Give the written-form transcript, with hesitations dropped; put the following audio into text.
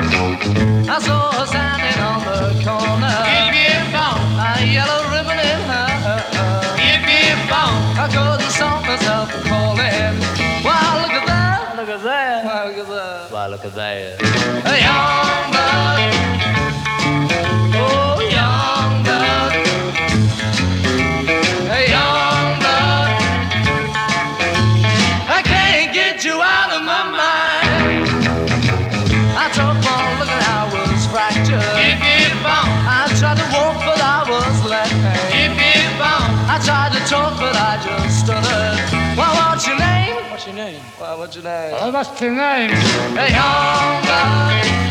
I saw her standing on the corner. Give me a phone. A yellow ribbon in her. Give me a phone. I couldn't stop myself from calling. Wow, look at that. Look at that. Wow, look at that. Wow, look at that. A young buck. Oh, young buck. A young buck. I can't get you out of my mind. I took one look and I was fractured. Give me a phone. I tried to walk but I was lame. Give me a phone. I tried to talk but I just stuttered. Well, what's your name? What's your name? Well, what's your name? What's your name? A young buck.